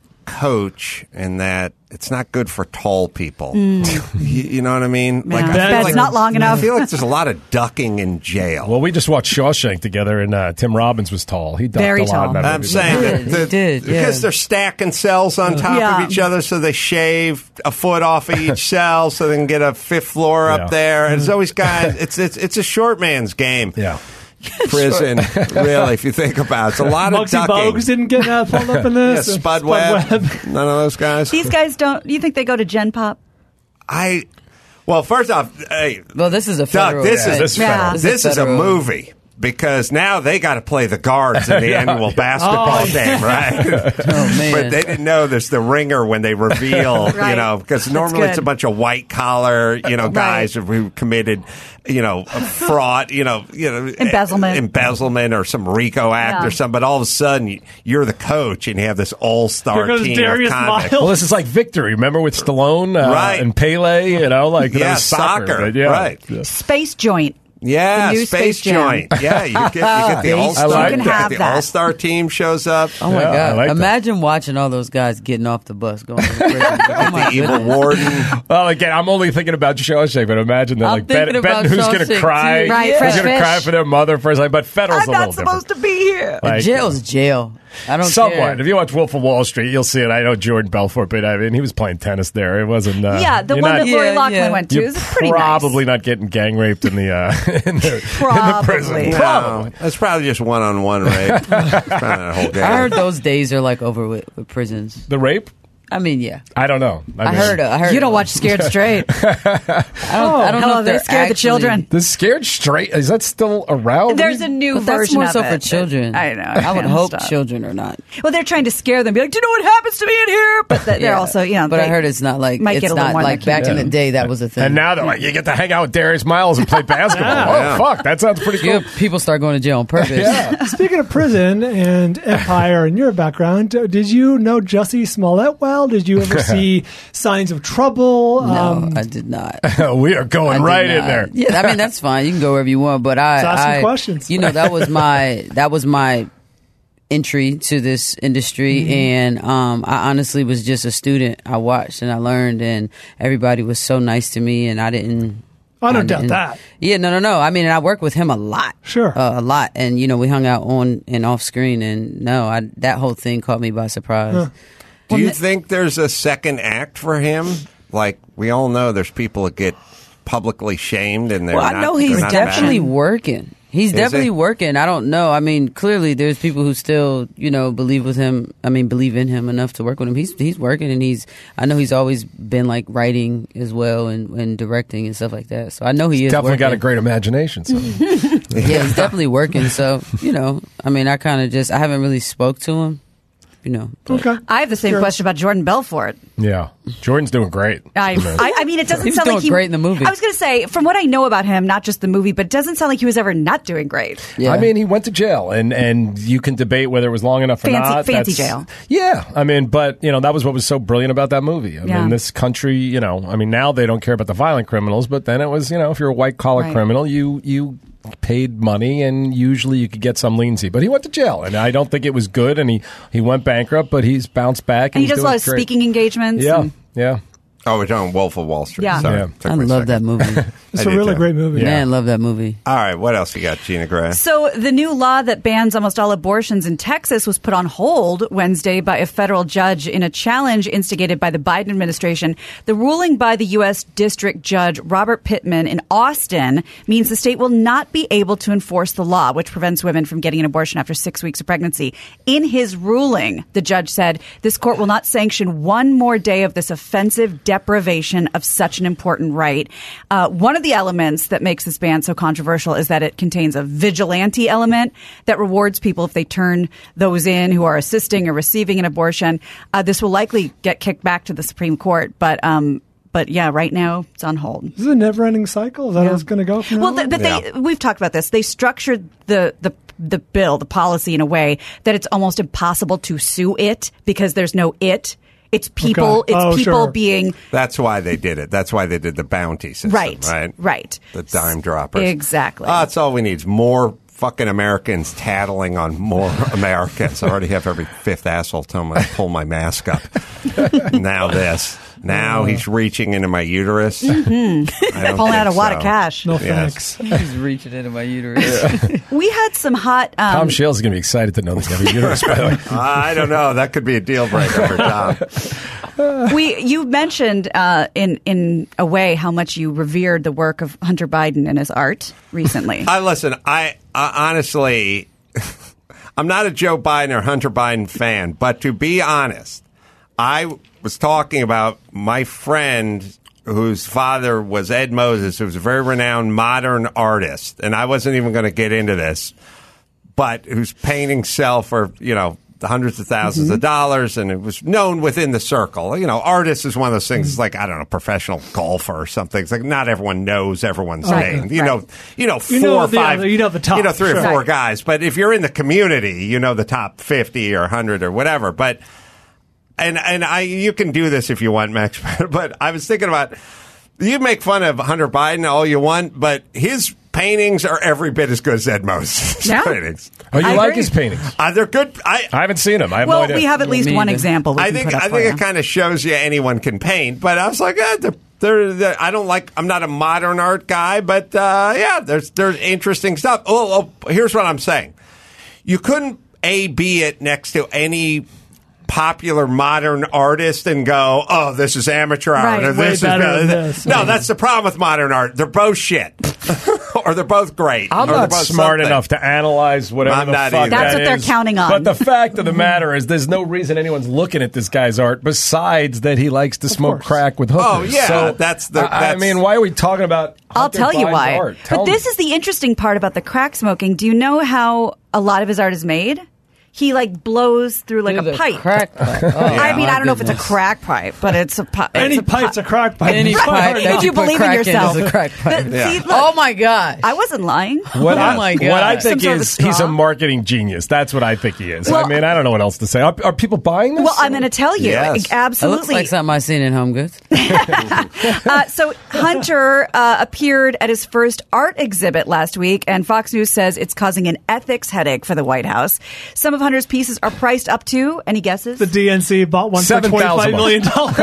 Coach in that it's not good for tall people. You know what I mean? Yeah. I feel Bed's like- not long enough. I feel like there's a lot of ducking in jail. Well, we just watched Shawshank together, and Tim Robbins was tall. He ducked Very a lot tall. in that I'm movie. saying did, that he did, yeah. because they're stacking cells on top Yeah. of each other, so they shave a foot off of each cell, so they can get a fifth floor Yeah. up there. And it's always guys. It's a short man's game. Yeah. prison, really, if you think about it. It's a lot of Muggsy ducking. Bogues didn't get pulled up in Yeah, this. Spud Webb. None of those guys. These guys don't. You think they go to Gen Pop? Well, first off, hey, Well, this is a Doug, federal. this right? is Yeah. this is a federal. movie. Because now they got to play the guards in the annual basketball game, right? Oh, man. But they didn't know there's the ringer when they reveal, Right. because normally it's a good. bunch of white collar, guys who committed, fraud, embezzlement or some RICO act Yeah. or something. But all of a sudden, you're the coach and you have this all-star Here goes team Darius of convicts. Miles. Well, this is like Victory. Remember with Stallone Right. and Pele? That Yeah, was soccer. But yeah. right. Yeah. Space Joint. Yeah, The new Space Space Jam. Joint. Yeah, you get the Space all-star. Joint. You can have the that. all-star team shows up. Oh my Yeah, I God! like that. Imagine watching all those guys getting off the bus going to prison. Oh my The evil goodness. warden. Well, again, I'm only thinking about Shawshank, but imagine that, I'm like, betting thinking about who's going to Shawshank, cry, too. Right, who's Fresh going to Fish. cry for their mother first. Like, but Fettel's a little different. to be here. Like, Jail's jail. I don't somewhat. care. If you watch Wolf of Wall Street, you'll see it. I know Jordan Belfort, but I mean, he was playing tennis there. It wasn't. Yeah, the you're one not- that Lori Yeah, Loughlin yeah. went to You're is pretty probably nice. not getting gang raped in the in the Probably. prison. No. Probably. That's probably just one-on-one rape. It's probably not a whole game. I heard those days are like over with prisons. The rape? I mean, yeah. I don't know. I heard. You don't watch Scared Straight. I don't know Hello, if they they're scared the actually- children. The Scared Straight, is that still around? There's a new But that's version more of so it. for children. I know. I would can't hope stop. children are not. Well, they're trying to scare them. Be like, do you know what happens to me in here? But they're Yeah. also, But I heard it's not like might it's get a little not more like than back in Yeah. the day that was a thing. And now they're like, you get to hang out with Darius Miles and play basketball. Yeah. Oh, fuck. That sounds pretty yeah, cool. people start going to jail on purpose. Yeah. Speaking of prison and Empire and your background, did you know Jussie Smollett well? Did you ever see signs of trouble? No, I did not. We are going I did right in not. there. Yeah, I mean that's fine. You can go wherever you want, but Just asking questions. You know, that was my entry to this industry, and I honestly was just a student. I watched and I learned, and everybody was so nice to me, and I didn't. I don't doubt didn't- that. Yeah, no. I mean, and I worked with him a lot. Sure. A lot, and we hung out on and off screen, and that whole thing caught me by surprise. Do you think there's a second act for him? Like, we all know there's people that get publicly shamed and they're Well, not, I know they're he's not definitely bad. working. He's definitely he? working. I don't know. I mean, clearly there's people who still, believe in him enough to work with him. He's working, and I know he's always been like writing as well and directing and stuff like that. So I know he is Definitely working. got a great imagination. So. Yeah, he's definitely working. So, I mean, I kind of I haven't really spoke to him, but- Okay. I have the same question about Jordan Belfort. Yeah. Jordan's doing great. I mean, it doesn't He was sound doing like he great in the movie. I was going to say, from what I know about him, not just the movie, but it doesn't sound like he was ever not doing great. Yeah. I mean, he went to jail, and you can debate whether it was long enough or not. Fancy That's- jail. Yeah. I mean, but, that was what was so brilliant about that movie. I Yeah. mean, this country, now they don't care about the violent criminals, but then it was, if you're a white-collar Right. criminal, you paid money, and usually you could get some leniency. But he went to jail, and I don't think it was good, and he went bankrupt, but he's bounced back. And he he's does a lot doing of great. speaking engagements. Yeah, and- yeah. Oh, we're talking Wolf of Wall Street. Yeah. Sorry. Yeah. Took I me a love second. that movie. It's I a did really too. great movie. Yeah. Man, love that movie. All right, what else you got, Gina Gray? So the new law that bans almost all abortions in Texas was put on hold Wednesday by a federal judge in a challenge instigated by the Biden administration. The ruling by the U.S. District Judge Robert Pittman in Austin means the state will not be able to enforce the law, which prevents women from getting an abortion after 6 weeks of pregnancy. In his ruling, the judge said this court will not sanction one more day of this offensive deprivation of such an important right. One of the elements that makes this ban so controversial is that it contains a vigilante element that rewards people if they turn those in who are assisting or receiving an abortion. This will likely get kicked back to the Supreme Court, but yeah, right now it's on hold. This is a never-ending cycle. Is that how it's going to go from now Well, on? but we've talked about this. They structured the bill, the policy in a way that it's almost impossible to sue it because there's no it. It's people. Okay. It's Oh, people sure. being That's why they did it. That's why they did the bounty system, right. The dime droppers. Exactly. That's all we need is more fucking Americans tattling on more Americans. I already have every fifth asshole telling me to pull my mask up. Now this. Now he's reaching into my uterus. Pulling out a wad of cash. No thanks. He's reaching into my uterus. We had some hot. Tom Shales is going to be excited to know that you have a uterus, by the way. I don't know. That could be a deal breaker for Tom. You mentioned in a way how much you revered the work of Hunter Biden and his art recently. Listen, I honestly, I'm not a Joe Biden or Hunter Biden fan, but to be honest, I was talking about my friend whose father was Ed Moses, who was a very renowned modern artist, and I wasn't even going to get into this, but whose paintings sell for, hundreds of thousands of dollars, and it was known within the circle. Artist is one of those things. It's like, I don't know, professional golfer or something. It's like not everyone knows everyone's name. You know, four or five. the top. 3 or 4 guys. But if you're in the community, you know the top 50 or 100 or whatever. But you can do this if you want, Max. But I was thinking about, you make fun of Hunter Biden all you want, but his paintings are every bit as good as Ed Moses' paintings. Oh, you I like agree. his paintings? They're good. I haven't seen them. I have no idea. We have at least one example. I think it kind of shows you anyone can paint. But I was like, they're I don't like. I'm not a modern art guy, but there's interesting stuff. Oh, here's what I'm saying. You couldn't A/B it next to any popular modern artist and go, oh, this is amateur art. Right. Or this Way better than is this. No, that's the problem with modern art. They're both shit. Or they're both great. I'm or they're not both smart something. enough to analyze whatever I'm the not fuck either. That's that what they're is. counting on. But the fact of the matter is there's no reason anyone's looking at this guy's art besides that he likes to smoke course. crack with hookers. Oh, yeah, So, that's I mean, why are we talking about I'll Hunter tell you Biden's why. art? But this is the interesting part about the crack smoking. Do you know how a lot of his art is made? He blows through like a pipe. Crack pipe. Oh, I mean, my I don't know if it's a goodness. crack pipe, but it's a pipe. Any pipe's a crack pipe. Any It's pipe hard that Did you you put believe in crack yourself? is a crack pipe. See, look, Oh my god! I wasn't lying. What Oh my God. What I think Some sort of is he's a straw. marketing genius. That's what I think he is. Well, I mean, I don't know what else to say. Are people buying this? Well, I'm going to tell you. Yes. It looks Absolutely. like something I seen in Home Goods. So Hunter appeared at his first art exhibit last week, and Fox News says it's causing an ethics headache for the White House. Some of Hunter's pieces are priced up to, any guesses? The DNC bought one for $7,000 $25 million.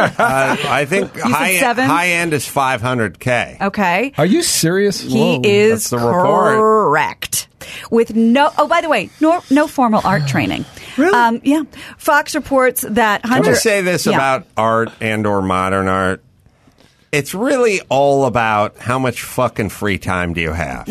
I think said seven? high end is $500K. Okay. Are you serious? He That's is the report. correct. With by the way, no formal art training. Really? Yeah. Fox reports that Can Hunter. I say this Yeah. about art and or modern art? It's really all about how much fucking free time do you have.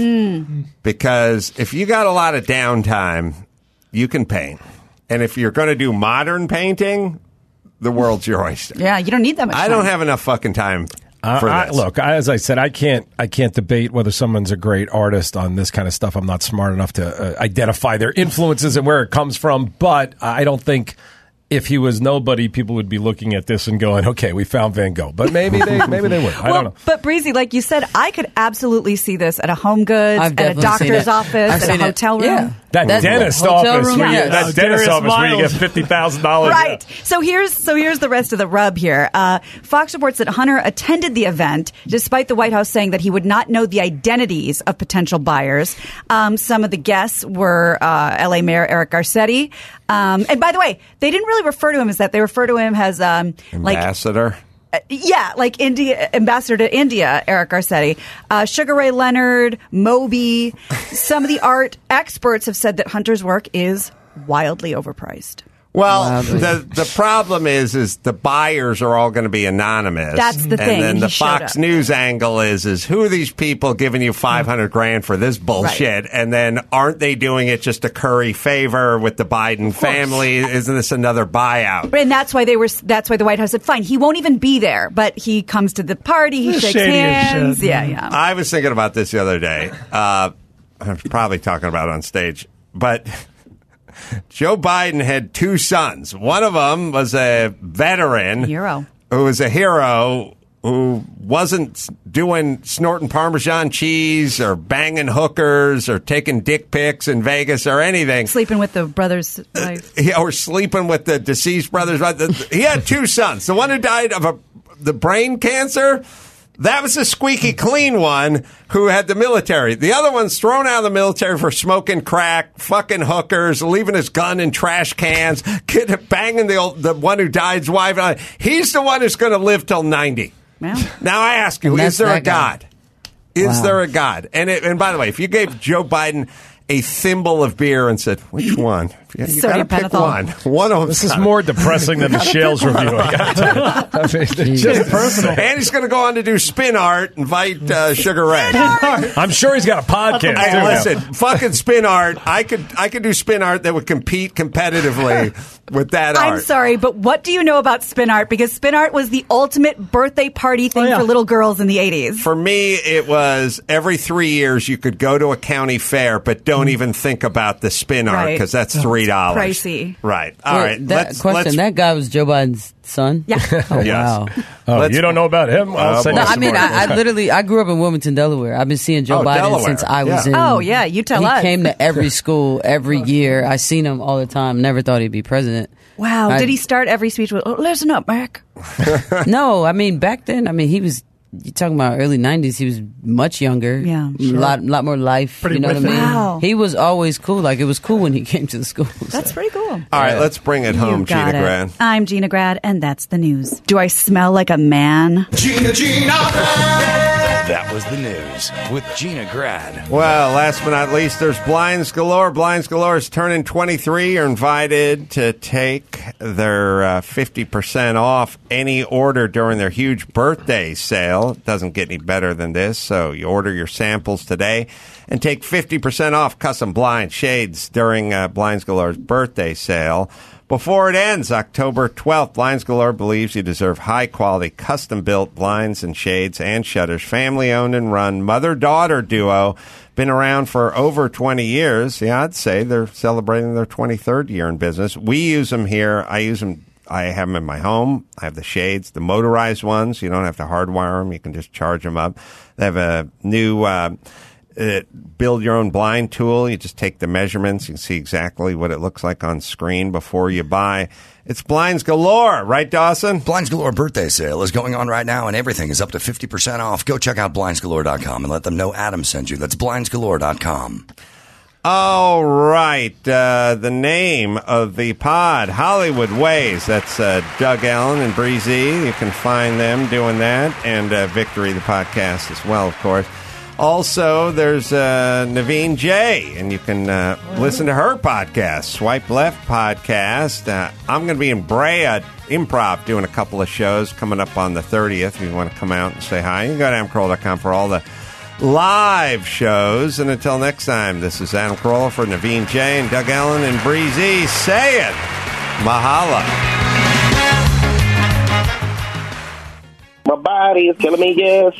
Because if you got a lot of downtime, you can paint. And if you're going to do modern painting, the world's your oyster. Yeah, you don't need that much I time. don't have enough fucking time for this. Look, as I said, I can't debate whether someone's a great artist on this kind of stuff. I'm not smart enough to identify their influences and where it comes from. But I don't think if he was nobody, people would be looking at this and going, "Okay, we found Van Gogh." But maybe they would. I don't know. But Breezy, like you said, I could absolutely see this at a Home Goods, I've at a definitely seen doctor's it. office, I've at a seen it. hotel room. Yeah. That That's dentist the hotel office, room, where you, yes. that dentist Darius office where you get Miles. $50,000. Right. So here's the rest of the rub here. Fox reports that Hunter attended the event despite the White House saying that he would not know the identities of potential buyers. Some of the guests were L.A. Mayor Eric Garcetti. And by the way, they didn't really refer to him as that. They refer to him as Ambassador. like India ambassador to India, Eric Garcetti, Sugar Ray Leonard, Moby. Some of the art experts have said that Hunter's work is wildly overpriced. Well, the problem is the buyers are all going to be anonymous. That's the thing. And then He the showed Fox up. News angle is who are these people giving you $500,000 for this bullshit? Right. And then aren't they doing it just to curry favor with the Biden family? Isn't this another buyout? And that's why that's why the White House said, fine, he won't even be there, but he comes to the party, he This is shakes shady as hands. shit. Yeah. I was thinking about this the other day. I'm probably talking about it on stage, but Joe Biden had 2 sons. One of them was a veteran. Hero. Who was a hero who wasn't snorting Parmesan cheese or banging hookers or taking dick pics in Vegas or anything. Sleeping with the brother's wife. Or sleeping with the deceased brother's wife. He had 2 sons. The one who died of the brain cancer, That was a squeaky clean one who had the military. The other one's thrown out of the military for smoking crack, fucking hookers, leaving his gun in trash cans, banging the one who died's wife. He's the one who's going to live till 90. Well, now I ask you, is there a God? Is there a God? And by the way, if you gave Joe Biden a thimble of beer and said, which one? You got to pick one. One of them. This is more depressing than the Shales review. I mean, just personal. And he's going to go on to do Spin Art, invite Sugar Ray. I'm sure he's got a podcast. Hey, listen, fucking Spin Art. I could do Spin Art that would compete competitively with that art. I'm sorry, but what do you know about Spin Art? Because Spin Art was the ultimate birthday party thing for little girls in the 80s. For me, it was every 3 years you could go to a county fair, but don't even think about the Spin Art because that's $3. Pricey. Right. All right. That guy was Joe Biden's son? Yeah. Oh, yes. Wow. You don't know about him? I grew up in Wilmington, Delaware. I've been seeing Joe Biden Delaware. since I was in. Oh, yeah. You tell us. He came to every school every year. I seen him all the time. Never thought he'd be president. Wow. Did he start every speech with, listen up, Mac? No, I mean, back then, he was... You're talking about early 90s. He was much younger. Yeah. Sure. lot more life. Pretty you know what I mean? Wow. He was always cool. Like, it was cool when he came to the school. That's pretty cool. All right, let's bring it home, You got Gina it. Grad. I'm Gina Grad, and that's the news. Do I smell like a man? Gina Grad. That was the news with Gina Grad. Well, last but not least, there's Blinds Galore. Blinds Galore is turning 23. You're invited to take their 50% off any order during their huge birthday sale. It doesn't get any better than this, so you order your samples today and take 50% off custom blind shades during Blinds Galore's birthday sale. Before it ends, October 12th, Blinds Galore believes you deserve high-quality, custom-built blinds and shades and shutters. Family-owned and run, mother-daughter duo. Been around for over 20 years. Yeah, I'd say they're celebrating their 23rd year in business. We use them here. I use them. I have them in my home. I have the shades, the motorized ones. You don't have to hardwire them. You can just charge them up. They have a new... build your own blind tool. You just take the measurements. You can see exactly what it looks like on screen before you buy. It's Blinds Galore, right, Dawson? Blinds Galore birthday sale is going on right now, and everything is up to 50% off. Go check out blindsgalore.com and let them know Adam sent you. That's blindsgalore.com. All right. The name of the pod, Hollywood Ways. That's Doug Allen and Breezy. You can find them doing that, and Victory, the podcast as well, of course. Also, there's Naveen J, and you can listen to her podcast, Swipe Left Podcast. I'm going to be in Brea Improv doing a couple of shows coming up on the 30th. If you want to come out and say hi, you can go to adamcarolla.com for all the live shows. And until next time, this is Adam Carolla for Naveen J and Doug Allen and Breezy saying Mahala. My body is telling me yes.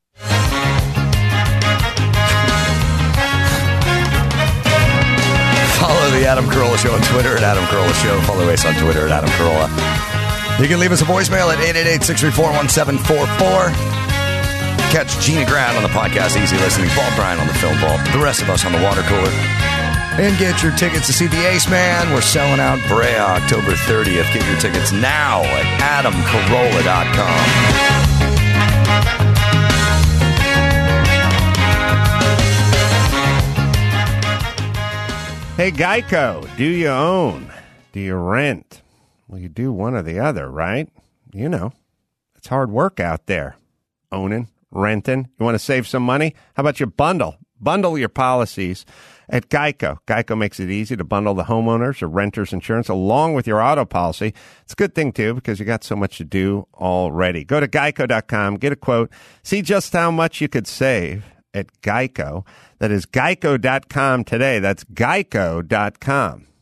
Follow the Adam Carolla Show on Twitter at Adam Carolla Show. Follow us on Twitter at Adam Carolla. You can leave us a voicemail at 888-634-1744. Catch Gina Grad on the podcast, Easy Listening, Paul Bryan on the Film Vault, the rest of us on the Water Cooler. And get your tickets to see the Ace Man. We're selling out Brea October 30th. Get your tickets now at adamcarolla.com. Hey, Geico, do you own? Do you rent? Well, you do one or the other, right? You know, it's hard work out there. Owning, renting. You want to save some money? How about you bundle? Bundle your policies at Geico. Geico makes it easy to bundle the homeowners or renters insurance along with your auto policy. It's a good thing, too, because you got so much to do already. Go to geico.com, get a quote, see just how much you could save at Geico. That is geico.com today. That's geico.com.